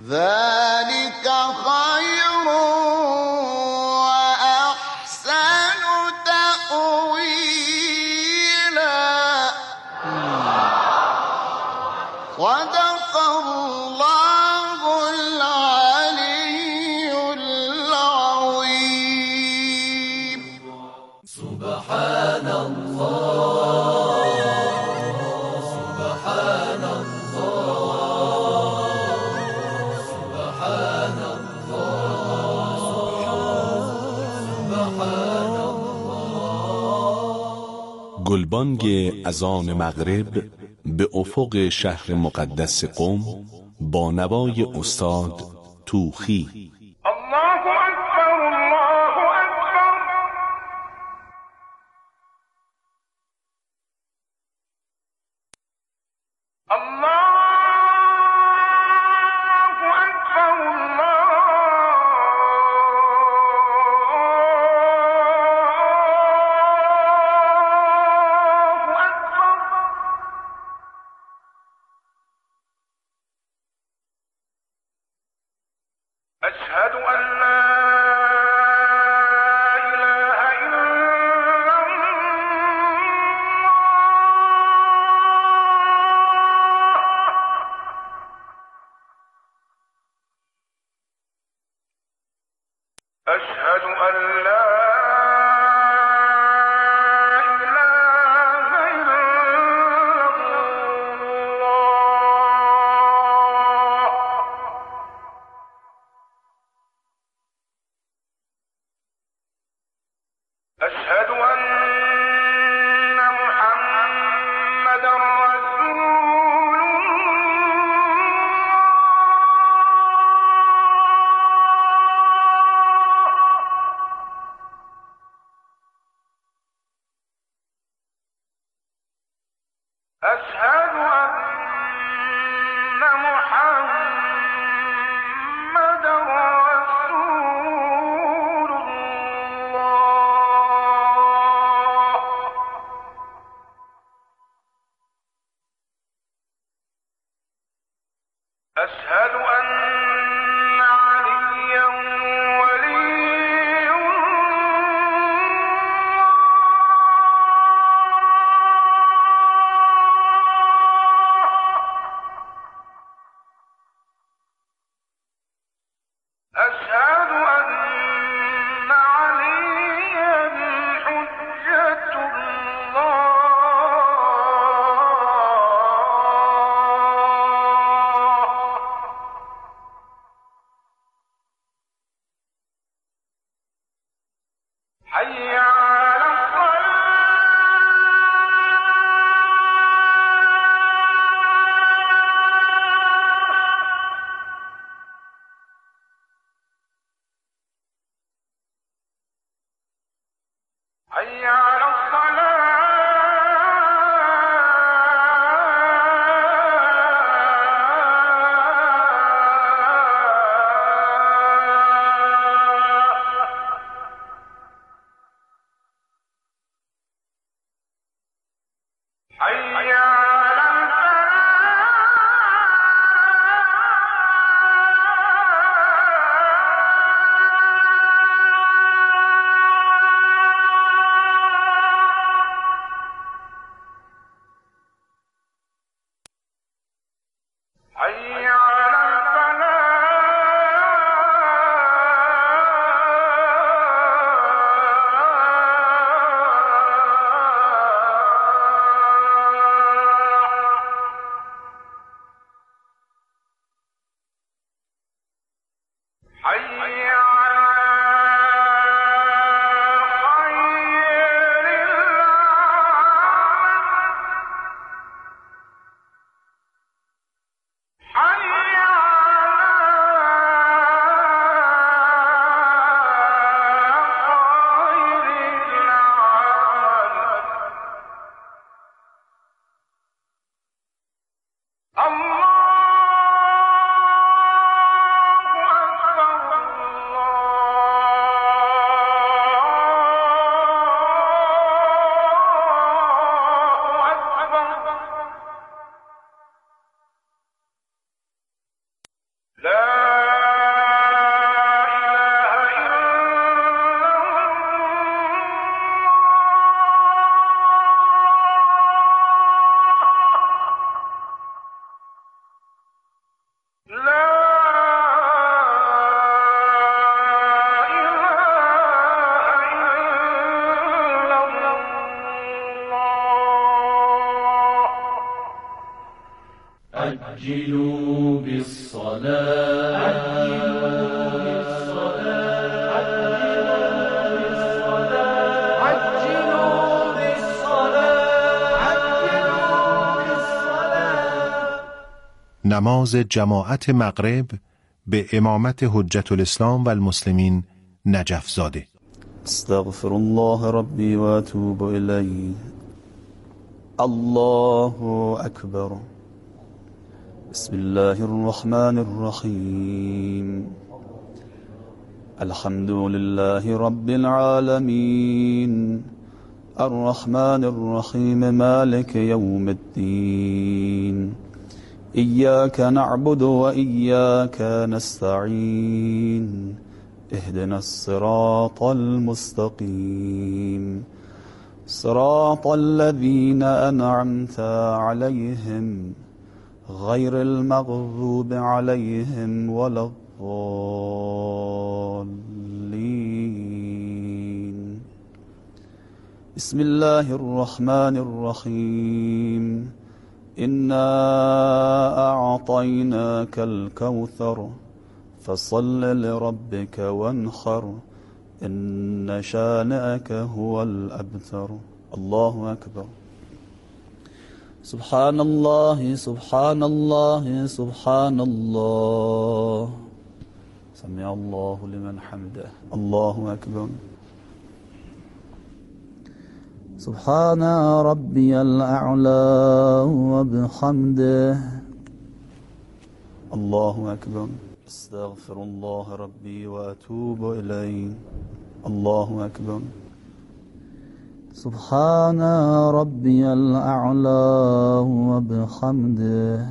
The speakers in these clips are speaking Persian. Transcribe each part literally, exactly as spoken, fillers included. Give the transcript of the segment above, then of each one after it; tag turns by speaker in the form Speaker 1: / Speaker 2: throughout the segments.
Speaker 1: ذلك خير وأحسن تأويلا. صدق الله العلي العظيم.
Speaker 2: سبحان الله سبحان الله سبحان الله سبحان الله.
Speaker 3: گلبانگ اذان مغرب به افق شهر مقدس قم با نوای استاد توخی.
Speaker 4: الله اکبر الله اکبر. الله اکبر الله اکبر. أشهد أن لا إله إلا الله. أشهد أن لا إله إلا الله. أشهد أن محمدا رسول الله. أشهد أن محمدا رسول الله. أشهد أن عليا ولي الله. أشهد أن عليا حجة الله. حي على الصلاة. حي على الصلاة. حي على الفلاح.
Speaker 5: نماز جماعت مغرب به امامت حجت الاسلام و المسلمین نجف زاده.
Speaker 6: استغفر الله ربي واتوب إليه. الله أكبر. بسم الله الرحمن الرحيم. الحمد لله رب العالمين الرحمن الرحيم مالك يوم الدين إياك نعبد وإياك نستعين اهدنا الصراط المستقيم صراط الذين أنعمت عليهم غير المغضوب عليهم ولا الضالين. بسم الله الرحمن الرحيم. إنا أعطيناك الكوثر فصل لربك وانحر إن شانئك هو الأبتر. الله أكبر. سبحان الله سبحان الله سبحان الله. سمع الله لمن حمده. الله أكبر. سبحان ربي الأعلى وبحمده. الله أكبر. استغفر الله ربي وأتوب إليه. الله أكبر. سبحان ربي الأعلى وبحمده.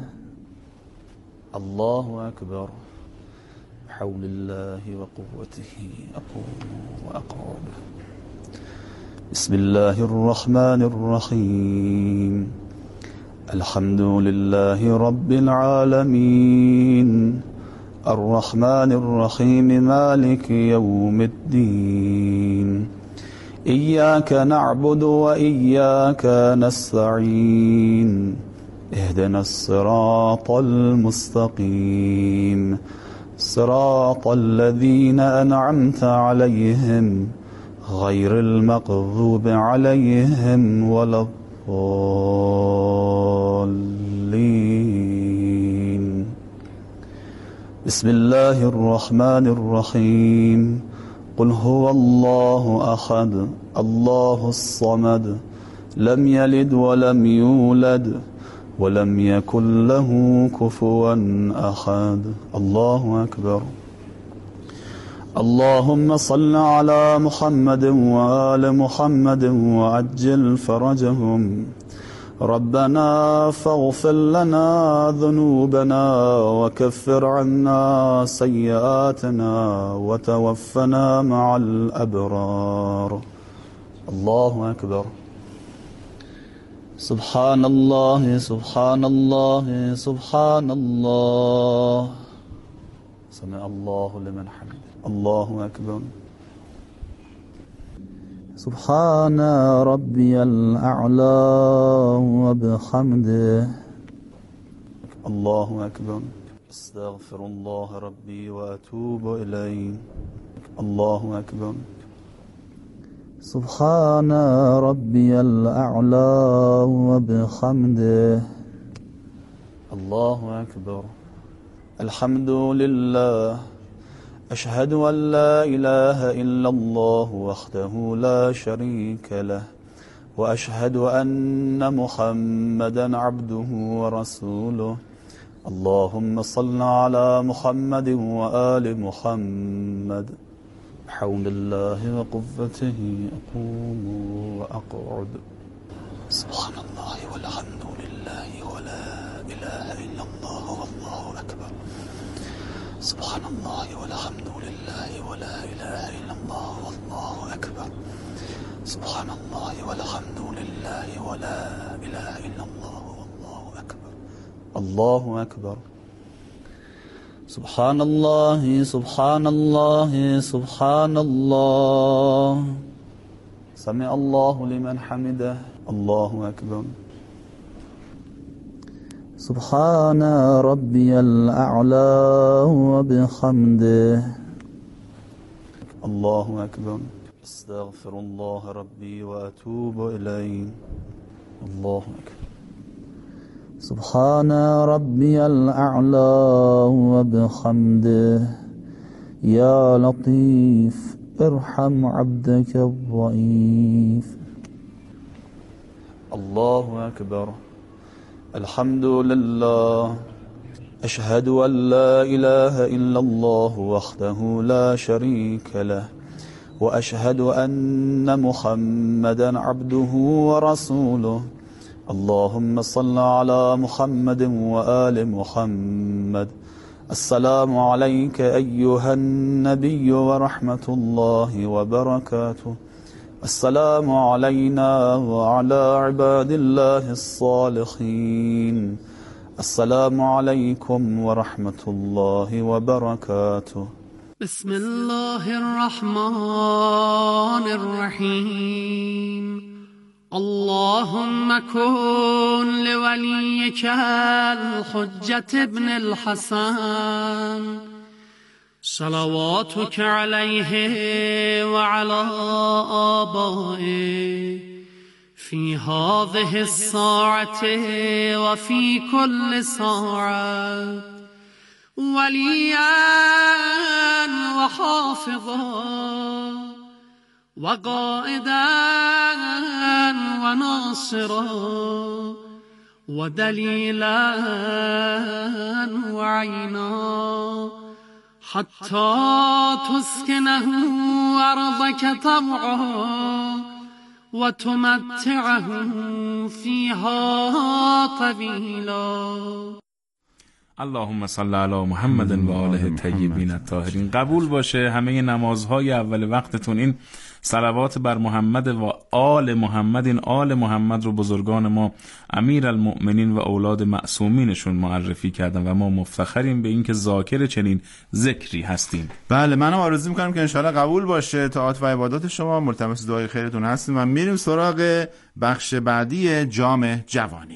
Speaker 6: الله أكبر. بحول الله وقوته أقوم وأقعد. بسم الله الرحمن الرحيم. الحمد لله رب العالمين الرحمن الرحيم مالك يوم الدين إياك نعبد وإياك نستعين اهدنا الصراط المستقيم صراط الذين أنعمت عليهم غير المغضوب عليهم ولا الضالين. بسم الله الرحمن الرحيم. قل هو الله أحد الله الصمد لم يلد ولم يولد ولم يكن له كفوا أحد. الله أكبر. اللهم صل على محمد وآل محمد وعجل فرجهم. ربنا فاغفر لنا ذنوبنا وكفر عنا سيئاتنا وتوفنا مع الأبرار. الله أكبر. سبحان الله سبحان الله سبحان الله. سمع الله لمن حمده. الله أكبر. سبحان ربي الأعلى وبحمده. الله أكبر. استغفر الله ربي وأتوب إليه. الله أكبر. سبحان ربي الأعلى وبحمده. الله أكبر. الحمد لله. أشهد أن لا إله إلا الله وحده لا شريك له وأشهد أن محمدا عبده ورسوله. اللهم صل على محمد وآل محمد. بحول الله وقوته أقوم وأقعد. سبحان الله والحمد لله ولا إله إلا الله والله أكبر. سبحان الله والحمد لله ولا إله إلا الله والله أكبر. سبحان الله والحمد لله ولا إله إلا الله والله أكبر. الله أكبر. سبحان الله سبحان الله سبحان الله. سمع الله لمن حمده. الله أكبر. سبحان ربي الأعلى وبحمده. الله أكبر. استغفر الله ربي وأتوب إليه. الله أكبر. سبحان ربي الأعلى وبحمده يا لطيف ارحم عبدك الضعيف. الله أكبر. الحمد لله. أشهد أن لا إله إلا الله وحده لا شريك له وأشهد أن محمدا عبده ورسوله. اللهم صل على محمد وآل محمد. السلام عليك أيها النبي ورحمة الله وبركاته. السلام علينا وعلى عباد الله الصالحين. السلام عليكم ورحمة الله وبركاته.
Speaker 7: بسم الله الرحمن الرحيم. اللهم كن لوليك الحجة ابن الحسن صلواتك عليه وعلى آبائه في هذه الساعة وفي كل ساعة وليا وحافظا وقائدا وناصرا ودليلا وعينا حتى تسكنه أرضك طوعا وتمتعه فيها طويلا.
Speaker 8: اللهم صل علی محمد و آله الطیبین الطاهرین. قبول باشه همه نمازهای اول وقتتون این صلوات بر محمد و آل محمد. این آل محمد رو بزرگان ما امیر المؤمنین و اولاد معصومینشون معرفی کردن و ما مفتخریم به اینکه ذاکر چنین ذکری هستیم.
Speaker 9: بله، منم آرزو میکنم که انشاءالله قبول باشه طاعات و عبادات شما. ملتمس دعای خیرتون هستیم و میریم سراغ بخش بعدی جام جوانی.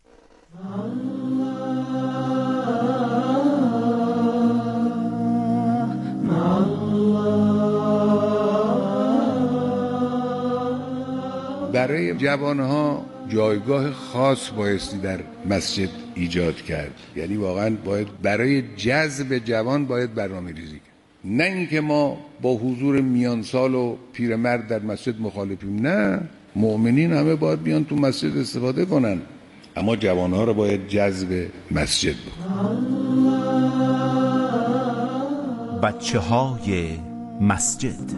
Speaker 10: برای جوانها جایگاه خاص بایستی در مسجد ایجاد کرد. یعنی واقعا باید برای جذب جوان باید برنامه ریزی کرد، نه اینکه ما با حضور میانسال و پیرمرد در مسجد مخالفیم. نه، مؤمنین همه باید بیان تو مسجد استفاده کنن، اما جوانها رو باید جذب مسجد بکنن.
Speaker 11: بچه های مسجد.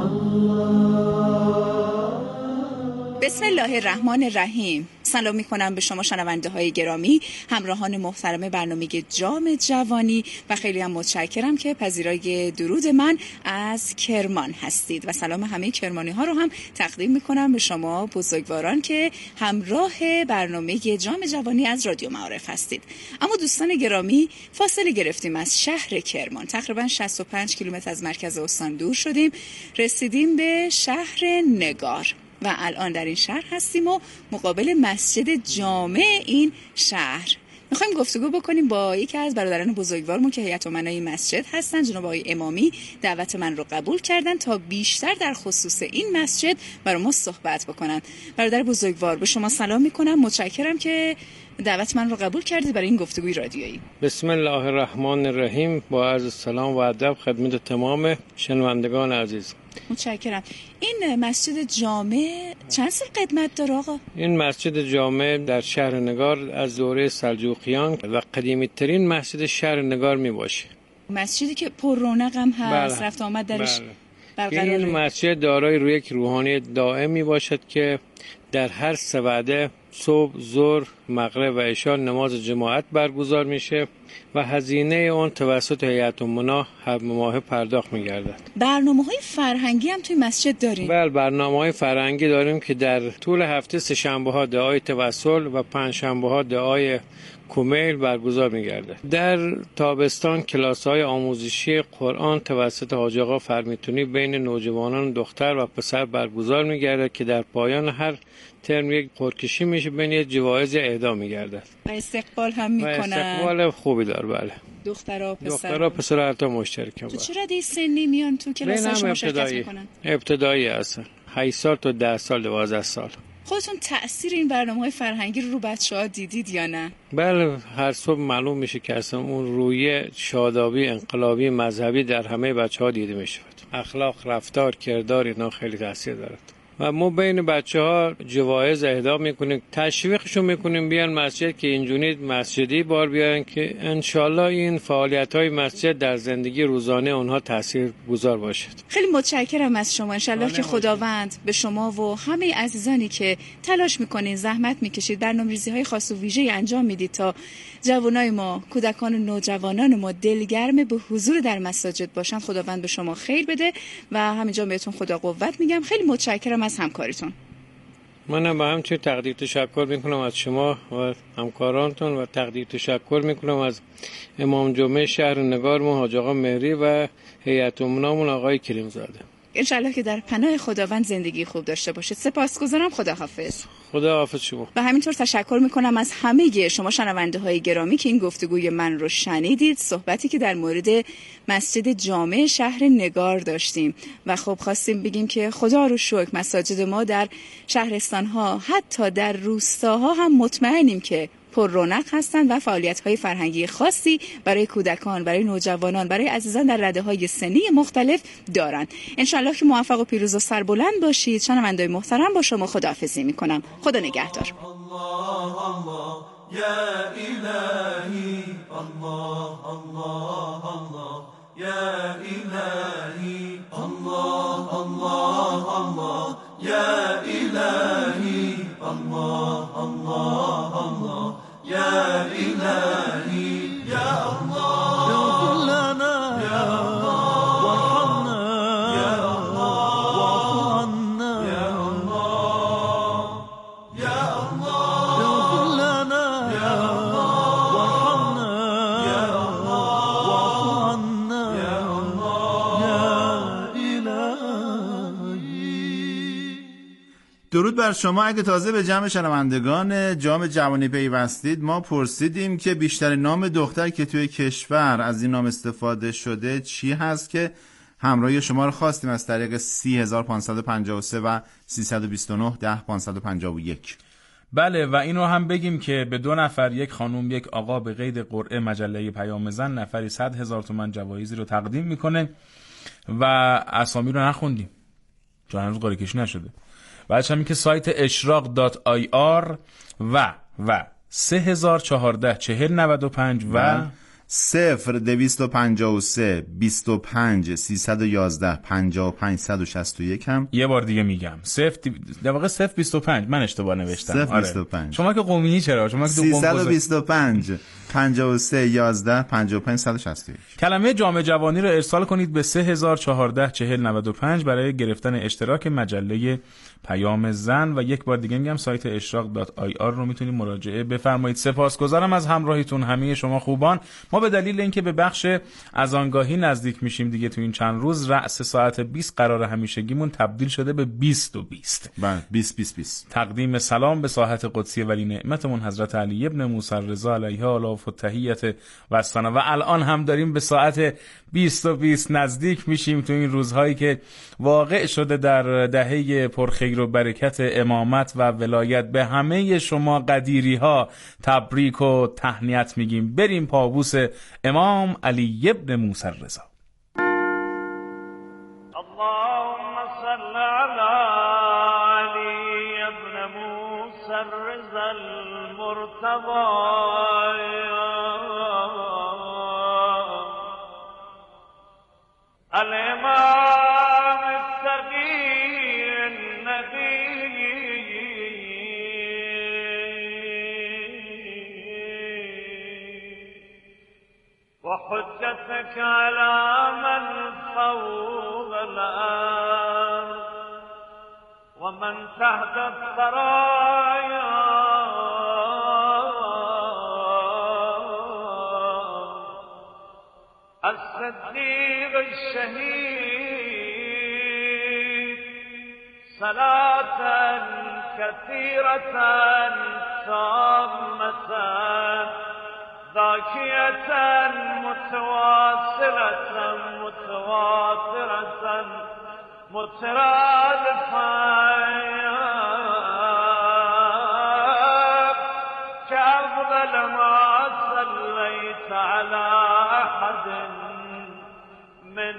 Speaker 12: بسم الله الرحمن الرحیم. سلام میکنم به شما شنونده های گرامی، همراهان محترم برنامه جام جوانی و خیلی هم متشکرم که پذیرای درود من از کرمان هستید و سلام همه کرمانی ها رو هم تقدیم میکنم به شما بزرگواران که همراه برنامه جام جوانی از رادیو معارف هستید. اما دوستان گرامی، فاصله گرفتیم از شهر کرمان، تقریبا شصت و پنج کیلومتر از مرکز استان دور شدیم، رسیدیم به شهر نگار و الان در این شهر هستیم و مقابل مسجد جامع این شهر میخوایم گفتگو بکنیم با یکی از برادران بزرگوارمون که هیئت امنای این مسجد هستن، جناب آقای امامی. دعوت من رو قبول کردن تا بیشتر در خصوص این مسجد برای ما صحبت بکنن. برادر بزرگوار، به شما سلام میکنم، متشکرم که دعوت من رو قبول کردید برای این گفتگوی رادیویی.
Speaker 13: بسم الله الرحمن الرحیم. با عرض سلام و ادب خدمت تمام شنوندگان عزیز.
Speaker 12: متشکرم. این مسجد جامع چند سال قدمت داره آقا؟
Speaker 13: این مسجد جامع در شهر نگار از دوره سلجوقیان و قدیمی ترین مسجد شهر نگار می باشه.
Speaker 12: مسجدی که پر رونق هم هست،
Speaker 13: بله.
Speaker 12: رفت آمد درش
Speaker 13: بله.
Speaker 12: برقراره.
Speaker 13: این مسجد دارای روی یک روحانی دائم می باشد که در هر سه وعده صبح، ظهر، مغرب و عشاء نماز جماعت برگزار میشه و هزینه اون توسط هیئت امنا هر ماه پرداخت میگردد.
Speaker 12: برنامه‌های فرهنگی هم توی مسجد داریم؟
Speaker 13: بله، برنامه‌های فرهنگی داریم که در طول هفته سه شنبه‌ها دعای توسل و پنج شنبه‌ها دعای کومیل برگزار می‌گردد. در تابستان کلاس‌های آموزشی قرآن توسط حاج آقا فرمیتونی بین نوجوانان دختر و پسر برگزار می‌گردد که در پایان هر ترم یک قرعه‌کشی میشه بین جوایز اهدا می‌گردد.
Speaker 12: و استقبال هم می‌کنن.
Speaker 13: و استقبال خوبی داره. بله.
Speaker 12: دخترها و پسر.
Speaker 13: دخترها و پسر هر تا مشترکن.
Speaker 12: تو چه رده سنی میان تو کلاس‌ها شما شرکت می‌کنن؟
Speaker 13: ابتدایی هستن. هشت سال تا ده سال، دوازده سال.
Speaker 12: خودتون تأثیر این برنامه‌های فرهنگی رو رو بچه‌ها دیدید یا نه؟
Speaker 13: بله، هر صبح معلوم میشه که اصلا اون رویه شادابی انقلابی مذهبی در همه بچه‌ها دیده میشه. اخلاق، رفتار، کردار اینا خیلی تاثیر داره و ما بین بچه‌ها جوایز اهدا میکنیم، تشویقشون میکنیم بیان مسجد که اینجوری مسجدی بار بیارن که انشالله این فعالیت‌های مسجد در زندگی روزانه اونها تاثیر گذار باشد.
Speaker 12: خیلی متشکرم از شما. انشالله که خداوند به شما و همه عزیزانی که تلاش میکنین، زحمت میکشید، برنامه‌ریزی‌های خاص و ویژه‌ای انجام میدید تا جوانای ما، کودکان و نوجوانان ما دلگرم به حضور در مساجد باشن، خداوند به شما خیر بده و همینجا بهتون خدا قوت میگم. خیلی متشکرم از همکاریتون.
Speaker 13: منم به همچنین تقدیر تشکر میکنم از شما و همکارانتون و تقدیر تشکر میکنم از امام جمعه شهر نگارمون حاج آقا مهری و هیئت امنامون آقای کریمزاده.
Speaker 12: انشالله که در پناه خداوند زندگی خوب داشته باشید. سپاسگزارم. خداحافظ.
Speaker 13: خداحافظ شما.
Speaker 12: و همینطور تشکر میکنم از همه شما شنونده های گرامی که این گفتگوی من رو شنیدید، صحبتی که در مورد مسجد جامع شهر نگار داشتیم و خب خواستیم بگیم که خدا رو شکر مساجد ما در شهرستان ها حتی در روستاها هم مطمئنیم که پر رونق هستند و فعالیت‌های فرهنگی خاصی برای کودکان، برای نوجوانان، برای عزیزان در رده‌های سنی مختلف دارند. انشالله که موفق و پیروز و سربلند باشید. شنونده‌های محترم، با شما خداحافظی می‌کنم. خدا نگهدار.
Speaker 2: الله الله یا الهی، الله الله الله یا الهی، الله الله الله یا الهی، الله الله الله یا الهی، یا الله اغفر لنا، یا الله وارحمنا، یا الله واعف عنا، یا الله، یا الله اغفر لنا، یا الله وارحمنا، یا الله واعف عنا، یا الله یا الهی.
Speaker 9: درود بر شما. اگه تازه به جمع شنوندگان جام جوانی پیوستید، ما پرسیدیم که بیشتر نام دختر که توی کشور از این نام استفاده شده چی هست که همراهی شما رو خواستیم از طریق سی هزار و پانصد و پنجاه و سه و سیصد و بیست و نه ده پانصد و پنجاه و یک.
Speaker 8: بله، و اینو هم بگیم که به دو نفر، یک خانوم یک آقا، به قید قرعه مجله پیام زن نفری صد هزار تومان جوایزی رو تقدیم میکنه و اسامی رو نخوندیم چون هنوز قرعه کشی نشده. بعدش همین که سایت اشراق دات آی آر و و سه هزار و چهارده چهل نود و پنج و
Speaker 9: صفر دویست و پنجاه و سه بیست و پنج سیصد و یازده پنجاه و پنج صد و شصت و یک هم
Speaker 8: یه بار دیگه میگم صفر دی... در واقع صفر بیست و پنج من اشتباه نوشتم.
Speaker 9: صفر بیست و پنج.
Speaker 8: شما که قومی چرا؟ شما که تو قوم
Speaker 9: سیصد و بیست و پنج پنجاه و سه یازده پنجاه و پنج صد و شصت و یک.
Speaker 8: کلمه جام جوانی رو ارسال کنید به سه هزار و چهارده چهل نود و پنج برای گرفتن اشتراک مجله پیام زن و یک بار دیگه میگم سایت اشراق دات آی آر رو میتونید مراجعه بفرمایید. سپاسگزارم از همراهیتون همه شما خوبان. ما به دلیل اینکه به بخش اذانگاهی نزدیک میشیم دیگه تو این چند روز رأس ساعت بیست قرار همیشگیمون تبدیل شده به بیست و بیست.
Speaker 9: بله بیست بیست بیست.
Speaker 8: تقدیم سلام به ساحت قدسی ولی نعمتمون حضرت علی ابن موسی رضا علیه الاف و تحیت و الثنا و الان هم داریم به ساعت بیست و بیست نزدیک میشیم تو این روزهایی که واقع شده در دهه پرخیر و برکت امامت و ولایت. به همه شما قدیری ها تبریک و تهنیت میگیم. بریم پابوس امام علی ابن موسی رضا.
Speaker 4: اللهم صل علی علی ابن موسی رضا المرتضی الامام التقی النبی وحجتك على من فوق الأرض ومن تحت الثرايا الصديق الشهيد صلاة كثيرة تامة ذاكية متواصلة متواترة مترادفة صليت على أحد من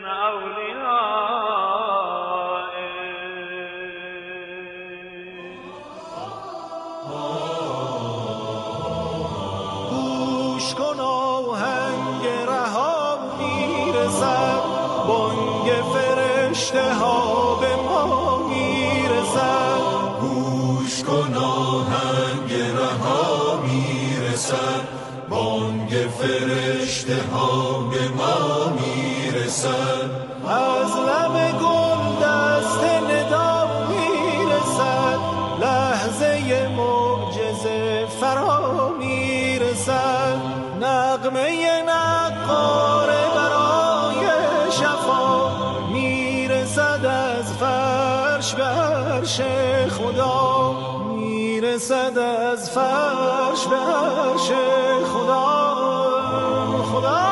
Speaker 4: أوليائك.
Speaker 2: گوش کن آهنگ رها میرسد، بانگ فرشته ها به ما میرسد. گوش کن آهنگ رها میرسد، بانگ فرشته ها به ما میرسد. از لب گل دست ندا میرسد، لحظه معجزه فرا میرسد. نغمه نقاره برای شفا میرسد، از فرش به عرش خدا میرسد، از فرش به عرش خدا. خدا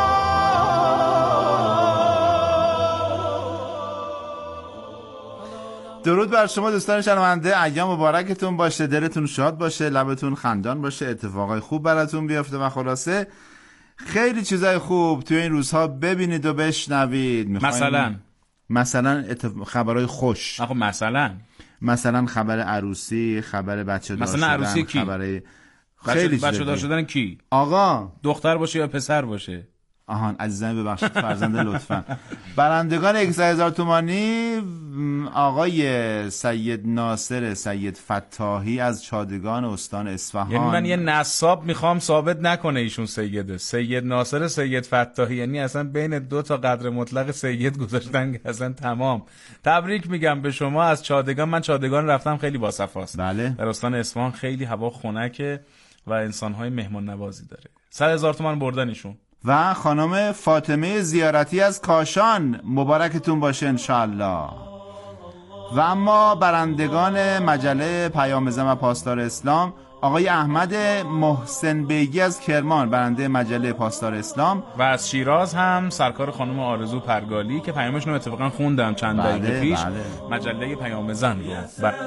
Speaker 9: درود بر شما دوستان شنونده، ایام مبارکتون باشه، دلتون شاد باشه، لبتون خندان باشه، اتفاقای خوب براتون بیفته و خلاصه خیلی چیزای خوب توی این روزها ببینید و بشنوید.
Speaker 8: مثلا
Speaker 9: مثلا اتف... خبرای خوش.
Speaker 8: آخه مثلا
Speaker 9: مثلا خبر عروسی، خبر بچه دار شدن،
Speaker 8: مثلا عروسی کی؟
Speaker 9: خبر خیلی
Speaker 8: بچه دار شدن کی؟
Speaker 9: آقا
Speaker 8: دختر باشه یا پسر باشه؟
Speaker 9: آهان عزیزان ببخشید فرزند لطفا. برندگان یک هزار تومانی آقای سید ناصر سید فتاحی از چادگان استان اصفهان.
Speaker 8: یعنی من یه نصاب میخوام ثابت نکنه ایشون سیده. سید ناصر سید فتاحی، یعنی اصلا بین دو تا قدر مطلق سید گذاشتن که اصلا تمام. تبریک میگم به شما از چادگان. من چادگان رفتم، خیلی باصفاست.
Speaker 9: بله.
Speaker 8: در استان اصفهان خیلی هوا خنکه و انسانهای مهمان نوازی داره. صد هزار تومان بردن ایشون.
Speaker 9: و خانم فاطمه زیارتی از کاشان، مبارکتون باشه انشالله. و اما برندگان مجله پیام زن و پاسدار اسلام، آقای احمد محسن بیگی از کرمان، برنده مجله پاسدار اسلام.
Speaker 8: و از شیراز هم سرکار خانم آرزو پرگالی که پیامشون رو اتفاقا خوندم چند دقیقه
Speaker 9: بله،
Speaker 8: پیش.
Speaker 9: بله.
Speaker 8: مجله پیام زن رو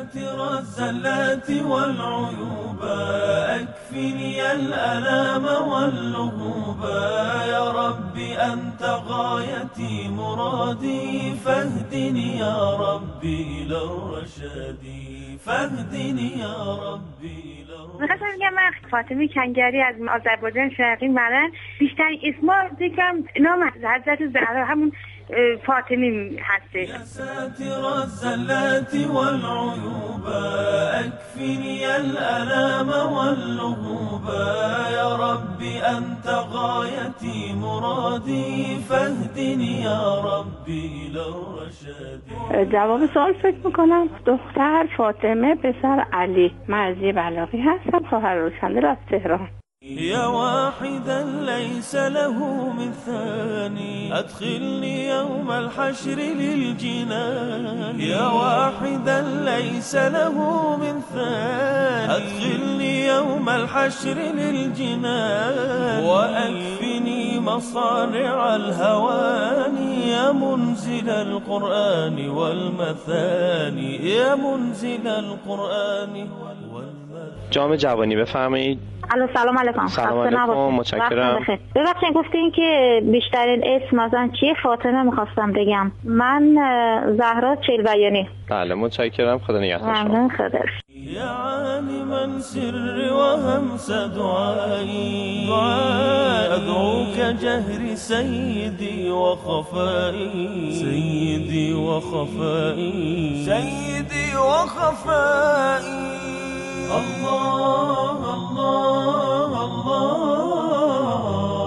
Speaker 2: اكفني الألام واللغوب يا ربي أنت غايتي مرادي فاهدني يا ربي إلى الرشاد فاهدني يا ربي.
Speaker 14: میخواستم بگم من فاطمه کنگری از آذربایجان شرقی مرن، بیشتر اسما ذکرم نام حضرت زهرا همون فاطمه هستش.
Speaker 2: يا ساتر الزلات والعيوب اكفني الألام واللغوب يا ربي أنت غايتي مرادي فاهدني يا ربي إلى الرشاد.
Speaker 14: جواب سوال فکر میکنم دختر فاطمه، پسر علی. مرضی بلاغی هستم، خواهر روشندل از تهران.
Speaker 2: يا واحدا ليس له من ثاني أدخلني يوم الحشر للجنان. يا واحدا ليس له من ثاني أدخلني يوم الحشر للجنان. وأكفني مصارع الهواني يا منزل القرآن والمثاني يا منزل القرآن والمثاني.
Speaker 15: جام جوانی بفرمایید.
Speaker 14: الو سلام علیکم.
Speaker 15: سلام علیکم، متشکرم.
Speaker 14: ببخشید گفتین که بیشترین اسم مثلا چیه؟ فاطمه میخواستم بگم. من زهرا چلبیانی.
Speaker 15: بله متشکرم، خدا نگهدار شما.
Speaker 14: ممنون، خدا.
Speaker 2: يا عالما سر وهمس دعائي أدعوك جهر سيدي وخفائي سيدي وخفائي سيدي وخفائي. الله الله الله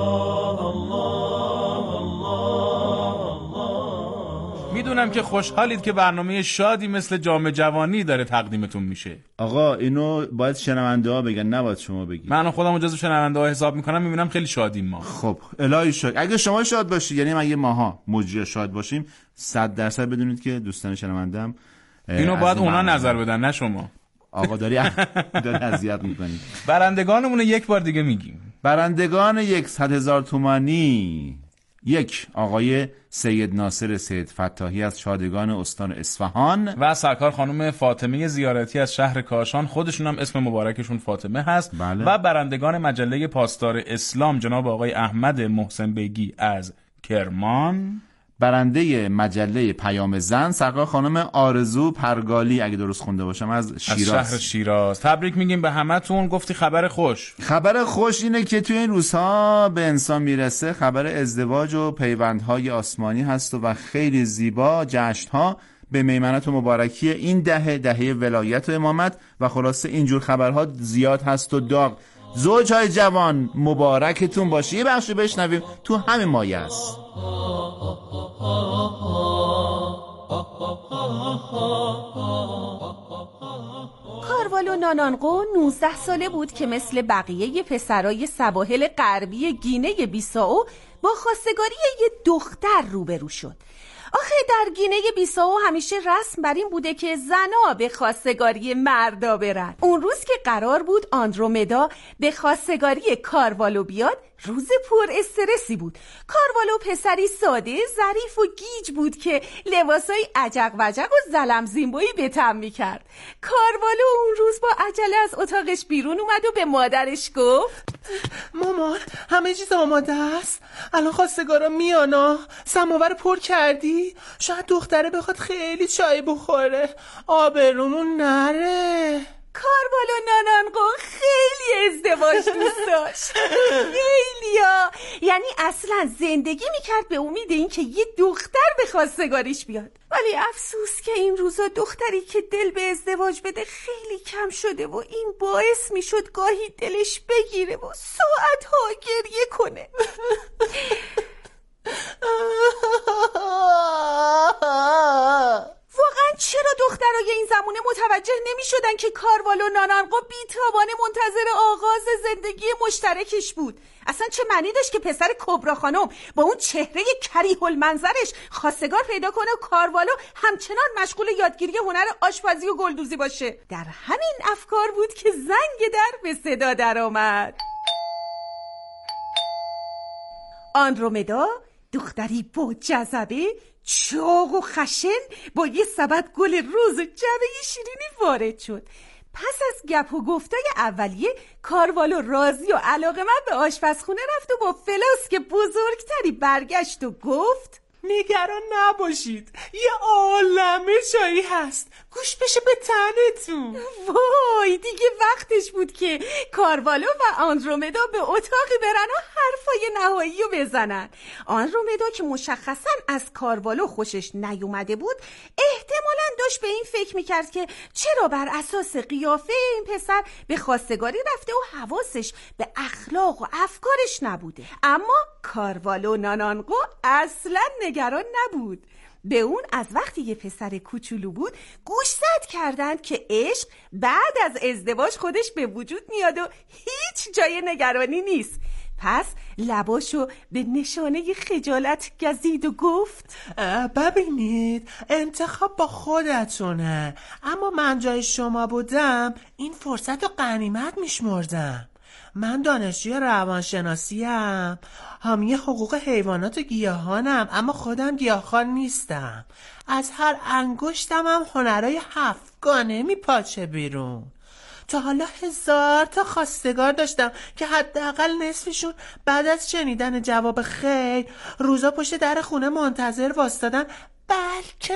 Speaker 8: میدونم که خوشحالید که برنامه شادی مثل جام جوانی داره تقدیمتون میشه.
Speaker 9: آقا اینو باید شنونده ها بگن، نباید شما بگید.
Speaker 8: من خودم جزو شنونده ها حساب میکنم، میبینم خیلی شادیم ما.
Speaker 9: خب الهی شکر. اگه شما شاد باشید، یعنی اگه ماها مجری شاد باشیم، صد درصد بدونید که دوستان شنوندم
Speaker 8: اینو باید اونا نظر بدن، نه شما.
Speaker 9: آقا داری داری اذیت میکنی.
Speaker 8: برندگانمون یک بار دیگه میگیم.
Speaker 9: برندگان صد هزار تومانی یک، آقای سید ناصر سید فتاحی از شادگان استان اصفهان
Speaker 8: و سرکار خانم فاطمه زیارتی از شهر کاشان، خودشون هم اسم مبارکشون فاطمه هست.
Speaker 9: بله.
Speaker 8: و برندگان مجله پاسدار اسلام جناب آقای احمد محسن بیگی از کرمان.
Speaker 9: برنده مجله پیام زن سرکار خانم آرزو پرگالی اگه درست خونده باشم از شیراز،
Speaker 8: از شهر شیراز. تبریک میگیم به همتون. گفتی خبر خوش.
Speaker 9: خبر خوش اینه که توی این روزها به انسان میرسه خبر ازدواج و پیوندهای آسمانی هست و خیلی زیبا جشنها به میمنت و مبارکی این دهه دهه ولایت و امامت و خلاصه اینجور خبرها زیاد هست و داغ. زوجهای جوان مبارکتون باشه. یه بخشی بشنویم تو همین مایه است.
Speaker 16: کاروالو نانانقو نوزده ساله بود که مثل بقیه پسرای سواحل غربی گینه بیسائو با خواستگاری یه دختر روبرو شد. آخه در گینه بیسائو همیشه رسم بر این بوده که زنا به خواستگاری مردا برن. اون روز که قرار بود آندرومدا به خواستگاری کاروالو بیاد، روز پر استرسی بود. کاروالو پسری ساده، ظریف و گیج بود که لباسای عجق وجق و زلم زیمبایی به تن میکرد. کاروالو اون روز با عجله از اتاقش بیرون اومد و به مادرش گفت:
Speaker 17: مامان همه چیز آماده است، الان خواستگارا میانا، سماور پر کردی؟ شاید دختره بخواد خیلی چای بخوره، آبرومون نره.
Speaker 16: کاروالو نانانقو خیلی ازدواج دوست داشت، خیلیا، یعنی اصلا زندگی میکرد به امید این که یه دختر به خواستگاریش بیاد. ولی افسوس که این روزا دختری که دل به ازدواج بده خیلی کم شده و این باعث میشد گاهی دلش بگیره و ساعتها گریه کنه. واقعا چرا دخترای این زمونه متوجه نمی شدن که کاروالو نانانقو بیتابانه منتظر آغاز زندگی مشترکش بود؟ اصلا چه معنی داشت که پسر کبرا خانم با اون چهره کریه المنظرش خواستگار پیدا کنه و کاروالو همچنان مشغول یادگیری هنر آشپزی و گلدوزی باشه؟ در همین افکار بود که زنگ در به صدا در آمد. آندرومدا، دختری با جذبه، چاق و خشن، با یه سبد گل روز و جعبه شیرینی وارد شد. پس از گپ و گفتای اولیه، کاروالو راضی و علاقه‌مند به آشپزخونه رفت و با فلاسک بزرگتری برگشت و گفت:
Speaker 17: نگران نباشید، یه عالمه چایی هست، گوش بشه به تنتون.
Speaker 16: وای دیگه وقتش بود که کاروالو و آندرومدا به اتاقی برن و حرفای نهایی رو بزنن. آندرومدا که مشخصا از کاروالو خوشش نیومده بود، احتمالاً داشت به این فکر میکرد که چرا بر اساس قیافه این پسر به خواستگاری رفته و حواسش به اخلاق و افکارش نبوده. اما کاروالو نانانقو اصلاً نگران نبود. به اون از وقتی یه پسر کوچولو بود گوشزد کردند که عشق بعد از ازدواج خودش به وجود میاد و هیچ جای نگرانی نیست. پس لباشو به نشانه خجالت گزید و گفت:
Speaker 17: ببینید انتخاب با خودتونه، اما من جای شما بودم این فرصت رو غنیمت میشمردم. من دانشجوی روانشناسیم، حامی حقوق حیوانات و گیاهانم، اما خودم گیاهخوار نیستم. از هر انگشتم هم هنرهای هفتگانه میپاچه بیرون. تا حالا هزار تا خواستگار داشتم که حداقل نصفشون بعد از شنیدن جواب خیر روزا پشت در خونه منتظر واسطادن بلکه